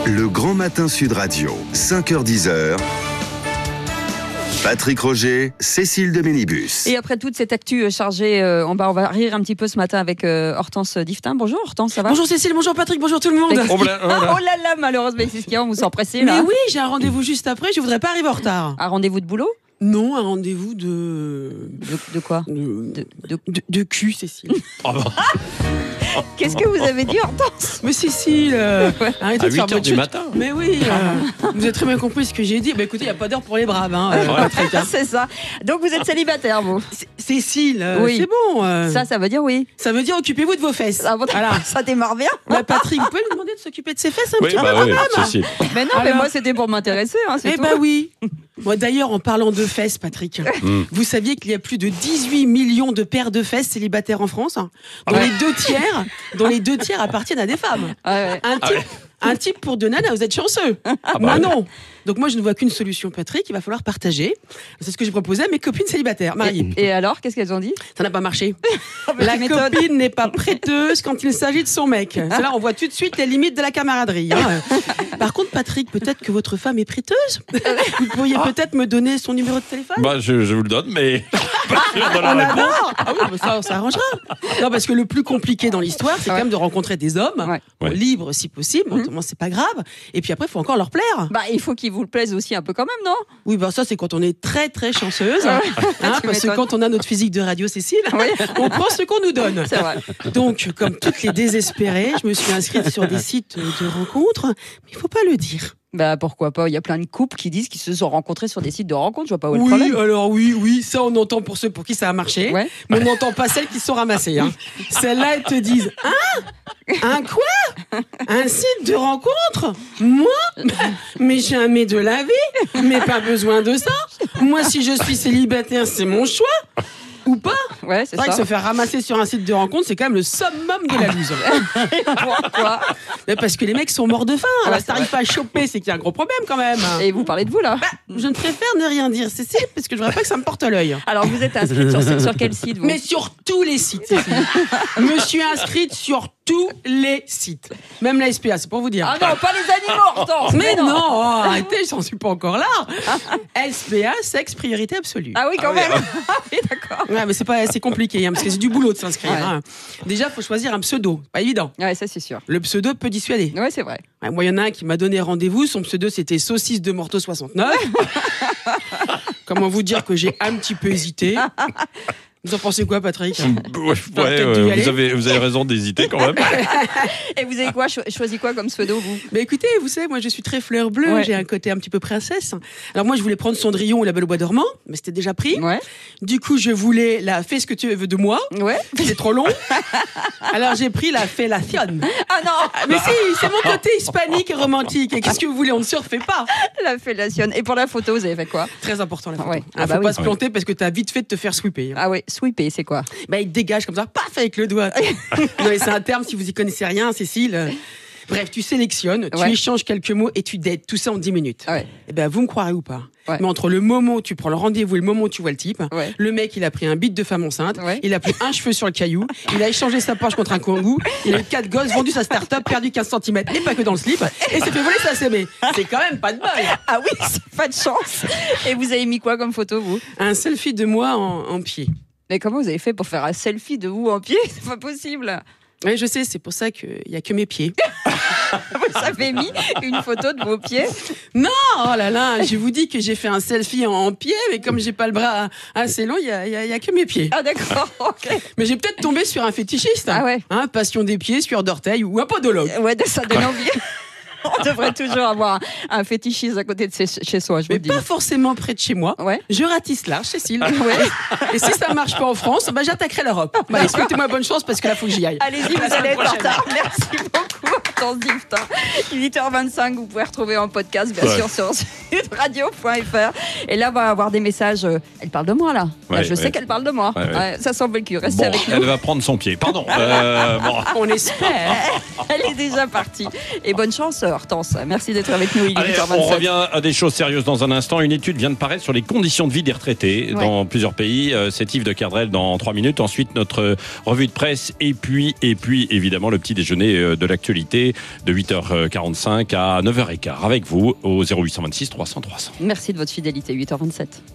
Le Grand Matin Sud Radio, 5h-10h. Patrick Roger, Cécile de Ménibus. Et après toute cette actu chargée, on va rire un petit peu ce matin avec Hortense Diftin. Bonjour Hortense, ça va? Bonjour Cécile, bonjour Patrick, bonjour tout le monde. Oh là là, malheureusement, c'est ce qu'il y a, on vous sent pressé là. Mais oui, j'ai un rendez-vous juste après, je voudrais pas arriver en retard. Un rendez-vous de boulot? Non, un rendez-vous de quoi? De cul, Cécile. Qu'est-ce que vous avez dit, Hortense? Mais Cécile, arrêtez à de faire 8h votre du chute. matin. Mais oui, vous avez très bien compris ce que j'ai dit. Bah écoutez, il n'y a pas d'heure pour les braves, Patrick. C'est ça. Donc vous êtes célibataire, vous? Cécile, Oui. c'est bon. Ça veut dire oui. Ça veut dire occupez-vous de vos fesses. Ah bon, Voilà. Ça démarre bien. Bah, Patrick, vous pouvez lui demander de s'occuper de ses fesses un petit peu quand oui, même. Cécile. Mais non, mais moi c'était pour m'intéresser, c'est tout. Eh ben oui. Moi d'ailleurs, en parlant de fesses, Patrick, vous saviez qu'il y a plus de 18 millions de paires de fesses célibataires en France, dont les deux tiers appartiennent à des femmes. Ah ouais. Un type pour deux nanas, vous êtes chanceux. Moi non. Donc moi je ne vois qu'une solution, Patrick, il va falloir partager. C'est ce que j'ai proposé à mes copines célibataires, mariées. Et alors, qu'est-ce qu'elles ont dit? Ça n'a pas marché. mais La tu m'étonnes. copine n'est pas prêteuse quand il s'agit de son mec. C'est là on voit tout de suite les limites de la camaraderie. Par contre, Patrick, peut-être que votre femme est prêteuse. Vous pourriez peut-être me donner son numéro de téléphone. Bah, je vous le donne, mais pas sûr de la On réponse. adore. Ah oui, bah ça arrangera. Non, parce que le plus compliqué dans l'histoire, c'est quand même de rencontrer des hommes libres si possible. Autrement, c'est pas grave. Et puis après, il faut encore leur plaire. Bah, il faut qu'ils vous le plaisent aussi un peu quand même, non? Oui, bah ça, c'est quand on est très très chanceuse. Parce que m'étonnes. quand on a notre physique de radio, Cécile, on prend ce qu'on nous donne. C'est vrai. Donc, comme toutes les désespérées, je me suis inscrite sur des sites de rencontres, mais il faut pas le dire. Bah pourquoi pas, il y a plein de couples qui disent qu'ils se sont rencontrés sur des sites de rencontres, je vois pas où est le Oui, problème. alors oui, ça on entend pour ceux pour qui ça a marché, Ouais. mais on n'entend pas celles qui se sont ramassées. Celles-là, elles te disent un quoi? Un site de rencontre? Moi? Mais jamais de la vie, mais pas besoin de ça. Moi, si je suis célibataire, c'est mon choix. Ou pas? Ouais, c'est C'est vrai que ça. se faire ramasser sur un site de rencontre, c'est quand même le summum de la loose. Pourquoi? Mais parce que les mecs sont morts de faim. Alors, Ouais, si t'arrives pas à choper, c'est qu'il y a un gros problème quand même. Et vous parlez de vous là? Je ne préfère ne rien dire, Cécile, parce que je voudrais pas que ça me porte l'œil. Alors vous êtes inscrite sur quel site vous? Mais sur tous les sites, Cécile. Je me suis inscrite sur tous les sites. Même la SPA, c'est pour vous dire. Ah non, pas les animaux, Hortense. Mais non, arrêtez, j'en suis pas encore là. SPA, sexe priorité absolue. Ah oui, quand même. Ah oui, d'accord. Ouais, mais c'est compliqué, parce que c'est du boulot de s'inscrire. Ouais. Déjà, faut choisir un pseudo, pas évident. Ouais, ça c'est sûr. Le pseudo peut dissuader. Ouais, c'est vrai. Ouais, moi, il y en a un qui m'a donné rendez-vous. Son pseudo, c'était Saucisse de Morteau 69. Comment vous dire que j'ai un petit peu hésité. Vous en pensez quoi, Patrick? Vous avez raison d'hésiter quand même. Et vous avez quoi choisi quoi comme pseudo vous? Mais écoutez, vous savez, moi je suis très fleur bleue, Ouais. j'ai un côté un petit peu princesse. Alors moi je voulais prendre Cendrillon ou La Belle au Bois dormant, mais c'était déjà pris. Ouais. Du coup je voulais la Fais ce que tu veux de moi, Ouais. c'est trop long. Alors j'ai pris la Fellation. Ah non, Mais si, c'est mon côté hispanique et romantique. Et qu'est-ce que vous voulez, on ne surfait pas. la fellation. Et pour la photo, vous avez fait quoi? Très important la photo. Ouais. Faut Ah bah pas oui. se planter parce que t'as vite fait de te faire sweeper. Ah ouais, sweeper, c'est quoi? Bah il dégage comme ça, paf avec le doigt. Non, mais c'est un terme si vous y connaissez rien, Cécile. Bref, tu sélectionnes, tu Ouais. échanges quelques mots et tu dates, tout ça en 10 minutes. Ouais. Et ben vous me croirez ou pas. Ouais. Mais entre le moment où tu prends le rendez-vous et le moment où tu vois le type, Ouais. le mec il a pris un bit de femme enceinte, Ouais. il a pris un cheveu sur le caillou, il a échangé sa Porsche contre un Kangoo, il a eu 4 gosses, vendu sa start-up, perdu 15 cm et pas que dans le slip, et s'est fait voler sa CB. C'est quand même pas de bol. Ah oui, c'est pas de chance. Et vous avez mis quoi comme photo vous? Un selfie de moi en pied. Mais comment vous avez fait pour faire un selfie de vous en pied? C'est pas possible. Oui, je sais, c'est pour ça qu'il y a que mes pieds. Vous avez mis une photo de vos pieds? Non, oh là là, je vous dis que j'ai fait un selfie en pied, mais comme j'ai pas le bras assez long, il y a que mes pieds. Ah d'accord, ok. Mais j'ai peut-être tombé sur un fétichiste. Ah ouais. Passion des pieds, sueur d'orteil ou un podologue. Ouais, ça donne envie. On devrait toujours avoir un fétichiste à côté de chez soi, je vous Mais le dis. pas forcément près de chez moi. Ouais. Je ratisse large, Cécile. Et si ça marche pas en France, bah j'attaquerai l'Europe. Bah, souhaitez-moi bonne chance parce que là, faut que j'y aille. Allez-y, vous allez être en retard. Merci beaucoup, Hortense Diftin. 8h25, vous pouvez retrouver en podcast, bien sûr, sur sudradio.fr. Et là, on va avoir des messages. Elle parle de moi, là. Là, je sais qu'elle parle de moi. Ça semble le cul. Restez avec nous. Elle va prendre son pied. Pardon. On espère. Elle est déjà partie. Et bonne chance, Hortense. Merci d'être avec nous. Il est Allez, 8h27. on revient à des choses sérieuses dans un instant. Une étude vient de paraître sur les conditions de vie des retraités dans plusieurs pays. C'est Yves de Kerdrel dans 3 minutes. Ensuite, notre revue de presse. Et puis, évidemment, le petit déjeuner de l'actualité de 8h45 à 9h15 avec vous au 0826 300 300. Merci de votre fidélité. 8h27.